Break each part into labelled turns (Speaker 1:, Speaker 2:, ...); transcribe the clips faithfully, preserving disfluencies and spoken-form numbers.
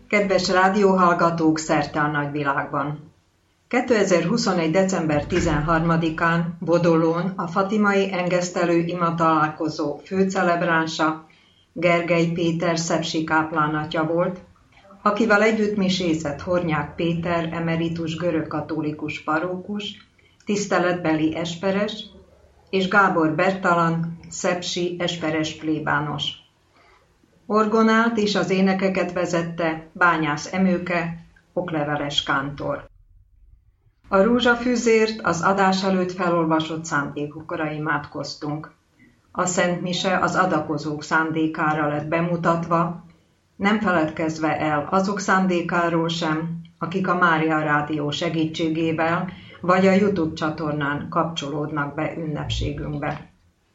Speaker 1: Kedves rádióhallgatók szerte a nagyvilágban! kétezer-huszonegy. december tizenharmadikán Bodolón a fatimai engesztelő ima találkozó főcelebránsa Gergely Péter szepsi káplánatja volt, akivel együtt misézett Hornyák Péter emeritus görögkatolikus parókus, tiszteletbeli esperes, és Gábor Bertalan szepsi esperes plébános. Orgonált és az énekeket vezette Bányász Emőke, okleveles kántor. A rózsafűzért az adás előtt felolvasott szándékokra imádkoztunk. A Szent Mise az adakozók szándékára lett bemutatva, nem feledkezve el azok szándékáról sem, akik a Mária Rádió segítségével vagy a YouTube csatornán kapcsolódnak be ünnepségünkbe.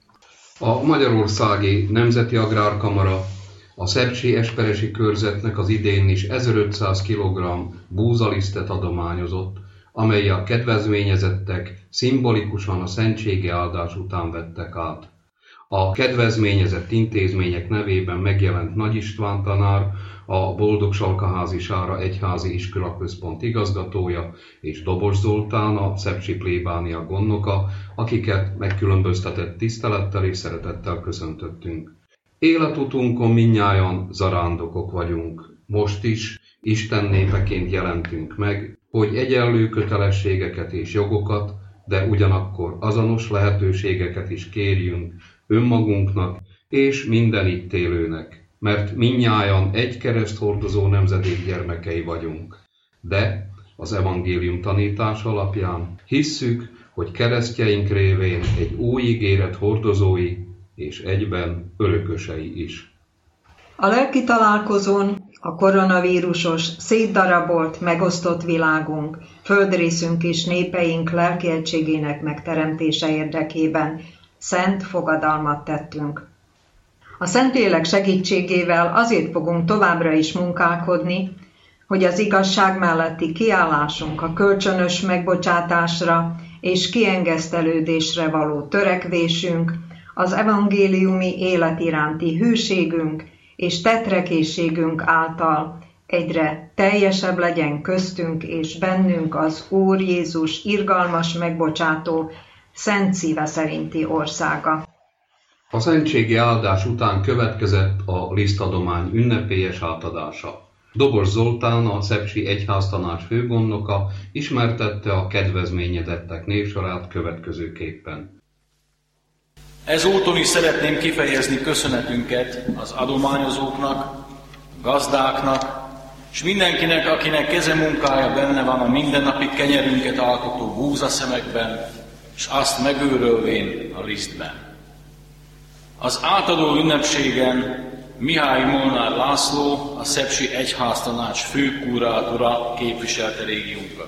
Speaker 2: A Magyarországi Nemzeti Agrárkamara a szepsi esperesi körzetnek az idén is ezerötszáz kilogramm búzalisztet adományozott, amely a kedvezményezettek szimbolikusan a szentségi áldás után vettek át. A kedvezményezett intézmények nevében megjelent Nagy István tanár, a Boldog-Salkaházi Sára Egyházi Iskolaközpont igazgatója, és Dobos Zoltán, a szepsi plébánia gondnoka, akiket megkülönböztetett tisztelettel és szeretettel köszöntöttünk. Életutunkon mindnyájan zarándokok vagyunk. Most is Isten népeként jelentünk meg, hogy egyenlő kötelességeket és jogokat, de ugyanakkor azonos lehetőségeket is kérjünk önmagunknak és minden itt élőnek, mert mindnyájan egy kereszthordozó nemzedék gyermekei vagyunk. De az evangélium tanítás alapján hisszük, hogy keresztjeink révén egy új ígéret hordozói és egyben örökösei is.
Speaker 1: A lelki találkozón a koronavírusos, szétdarabolt, megosztott világunk, földrészünk és népeink lelki egységének megteremtése érdekében szent fogadalmat tettünk. A Szentlélek segítségével azért fogunk továbbra is munkálkodni, hogy az igazság melletti kiállásunk a kölcsönös megbocsátásra és kiengesztelődésre való törekvésünk, az evangéliumi élet iránti hűségünk és tetrekészségünk által egyre teljesebb legyen köztünk és bennünk az Úr Jézus irgalmas megbocsátó, szent szíve szerinti országa.
Speaker 2: A szentségi áldás után következett a lisztadomány ünnepélyes átadása. Dobos Zoltán, a szepsi egyháztanács főgondnoka ismertette a kedvezményezettek névsorát következőképpen.
Speaker 3: Ezúton is szeretném kifejezni köszönetünket az adományozóknak, gazdáknak, és mindenkinek, akinek kezemunkája benne van a mindennapi kenyerünket alkotó búzaszemekben, és azt megőrölvén a lisztben. Az átadó ünnepségen Mihály Molnár László, a szepsi egyháztanács főkurátora képviselte régiónkat.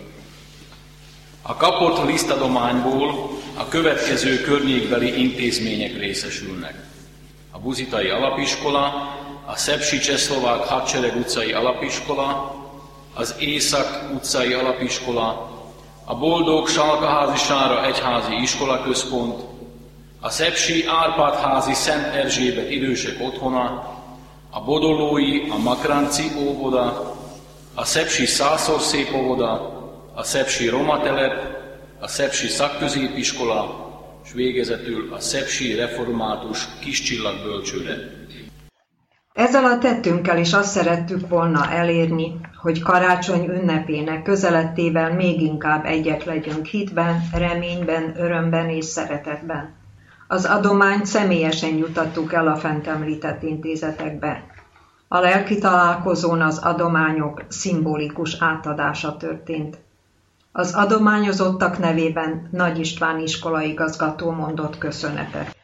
Speaker 3: A kapott lisztadományból a következő környékbeli intézmények részesülnek. A Buzitai Alapiskola, a szepsi Csehszlovák Hadsereg utcai alapiskola, az Észak utcai alapiskola, a Boldog-Salkaházi Sára Egyházi Iskolaközpont, a szepsi Árpád-házi Szent Erzsébet idősek otthona, a bodolói, a Makránci óvoda, a szepsi Szászorszép óvoda, a szepsi Roma telep, a szepsi szakközépiskola, és végezetül a szepsi református Kiscsillagbölcsőde.
Speaker 1: Ezzel a tettünkkel is azt szerettük volna elérni, hogy karácsony ünnepének közelettével még inkább egyek legyünk hitben, reményben, örömben és szeretetben. Az adományt személyesen juttattuk el a fent említett intézetekbe. A lelki találkozón az adományok szimbolikus átadása történt. Az adományozottak nevében Nagy István iskolaigazgató mondott köszönetet.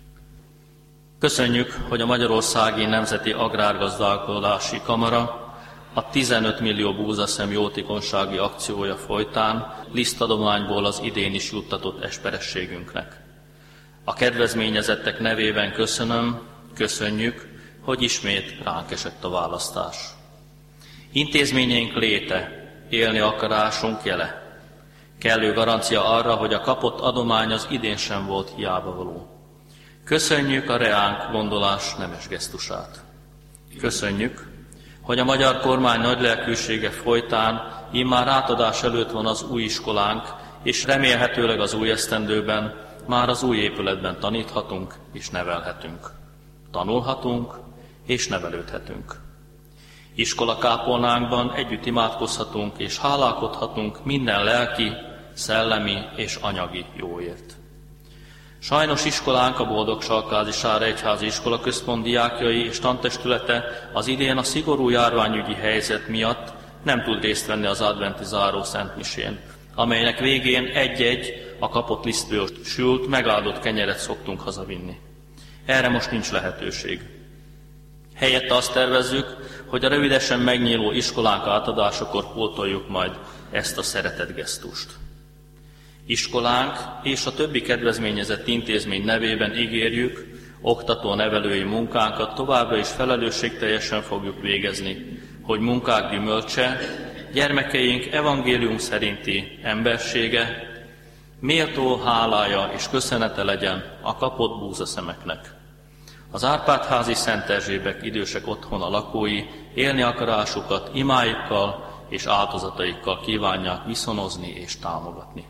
Speaker 4: Köszönjük, hogy a Magyarországi Nemzeti Agrárgazdálkodási Kamara a tizenöt millió búzaszem jótékonysági akciója folytán lisztadományból az idén is juttatott esperességünknek. A kedvezményezettek nevében köszönöm, köszönjük, hogy ismét ránk esett a választás. Intézményeink léte, élni akarásunk jele. Kellő garancia arra, hogy a kapott adomány az idén sem volt hiába való. Köszönjük a reánk gondolás nemes gesztusát. Köszönjük, hogy a magyar kormány nagy lelkűsége folytán immár átadás előtt van az új iskolánk, és remélhetőleg az új esztendőben már az új épületben taníthatunk és nevelhetünk. Tanulhatunk és nevelődhetünk. Iskolakápolnánkban együtt imádkozhatunk és hálálkodhatunk minden lelki, szellemi és anyagi jóért. Sajnos iskolánk, a Boldogsalkázi Egyházi Iskola Központ diákjai és tantestülete az idén a szigorú járványügyi helyzet miatt nem tud részt venni az adventi záró szentmisén, amelynek végén egy-egy a kapott lisztből sült, megáldott kenyeret szoktunk hazavinni. Erre most nincs lehetőség. Helyette azt tervezzük, hogy a rövidesen megnyíló iskolánk átadásakor pótoljuk majd ezt a szeretetgesztust. Iskolánk és a többi kedvezményezett intézmény nevében ígérjük, oktató-nevelői munkánkat továbbra is felelősségteljesen fogjuk végezni, hogy munkák gyümölcse, gyermekeink evangélium szerinti embersége, méltó hálája és köszönete legyen a kapott búzaszemeknek. Az Árpád-házi Szent Erzsébek idősek otthona lakói élni akarásukat imáikkal és áldozataikkal kívánják viszonozni és támogatni.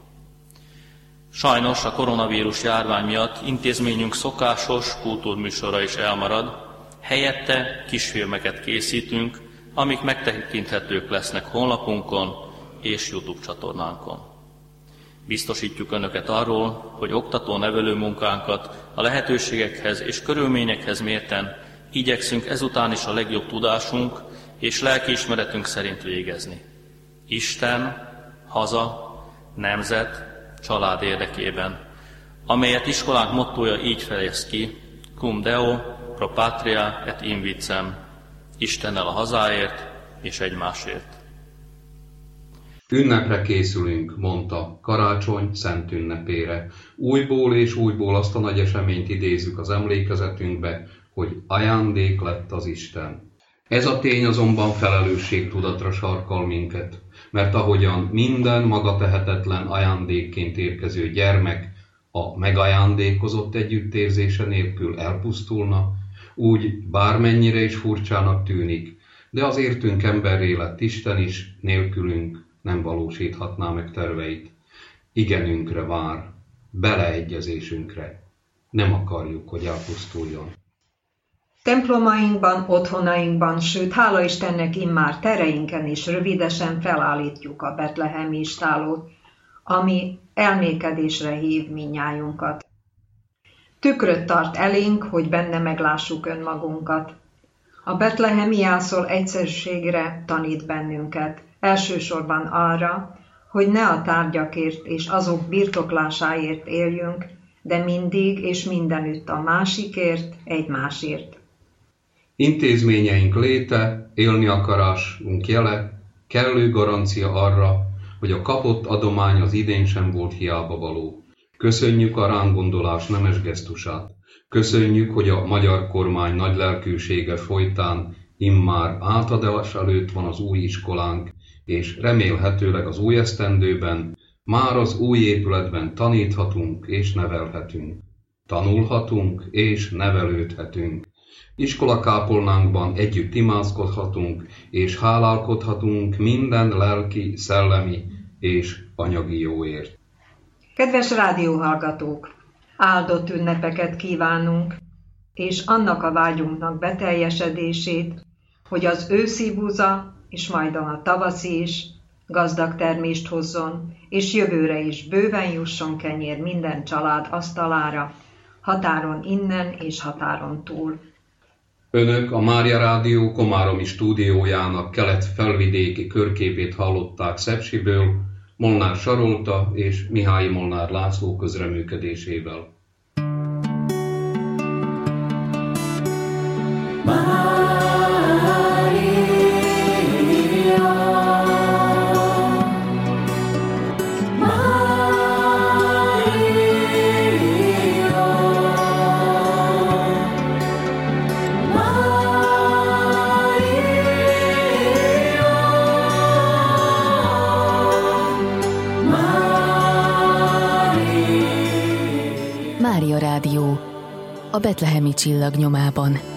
Speaker 4: Sajnos a koronavírus járvány miatt intézményünk szokásos kultúrműsora is elmarad, helyette kisfilmeket készítünk, amik megtekinthetők lesznek honlapunkon és YouTube csatornánkon. Biztosítjuk Önöket arról, hogy oktató-nevelő munkánkat a lehetőségekhez és körülményekhez mérten igyekszünk ezután is a legjobb tudásunk és lelkiismeretünk szerint végezni. Isten, haza, nemzet, család érdekében, amelyet iskolánk mottója így fejez ki: Cum Deo, pro patria et in vicem, Istennel a hazáért és egymásért.
Speaker 2: Ünnepre készülünk, mondta, karácsony szent ünnepére. Újból és újból azt a nagy eseményt idézzük az emlékezetünkbe, hogy ajándék lett az Isten. Ez a tény azonban felelősségtudatra sarkal minket, mert ahogyan minden maga tehetetlen ajándékként érkező gyermek a megajándékozott együttérzése nélkül elpusztulna, úgy bármennyire is furcsának tűnik, de az értünk emberré lett Isten is nélkülünk nem valósíthatná meg terveit. Igenünkre vár, beleegyezésünkre. Nem akarjuk, hogy elpusztuljon.
Speaker 1: Templomainkban, otthonainkban, sőt, hála Istennek immár tereinken is rövidesen felállítjuk a betlehemi istálót, ami elmékedésre hív mindnyájunkat. Tükröt tart elénk, hogy benne meglássuk önmagunkat. A betlehemi jászol egyszerűségre tanít bennünket, elsősorban arra, hogy ne a tárgyakért és azok birtoklásáért éljünk, de mindig és mindenütt a másikért, egymásért.
Speaker 2: Intézményeink léte, élni akarásunk jele, kellő garancia arra, hogy a kapott adomány az idén sem volt hiába való. Köszönjük a ránggondolás nemes gesztusát. Köszönjük, hogy a magyar kormány nagy lelkűsége folytán immár átadás előtt van az új iskolánk, és remélhetőleg az új esztendőben már az új épületben taníthatunk és nevelhetünk. Tanulhatunk és nevelődhetünk. Iskolakápolnánkban együtt imádkozhatunk és hálálkodhatunk minden lelki, szellemi és anyagi jóért.
Speaker 1: Kedves rádióhallgatók! Áldott ünnepeket kívánunk, és annak a vágyunknak beteljesedését, hogy az őszi búza, és majd a tavaszi is gazdag termést hozzon, és jövőre is bőven jusson kenyér minden család asztalára, határon innen és határon túl.
Speaker 2: Önök a Mária Rádió komáromi stúdiójának kelet-felvidéki körképét hallották Szepsiből, Molnár Sarolta és Mihály Molnár László közreműködésével.
Speaker 5: Mária Rádió, a betlehemi csillag nyomában.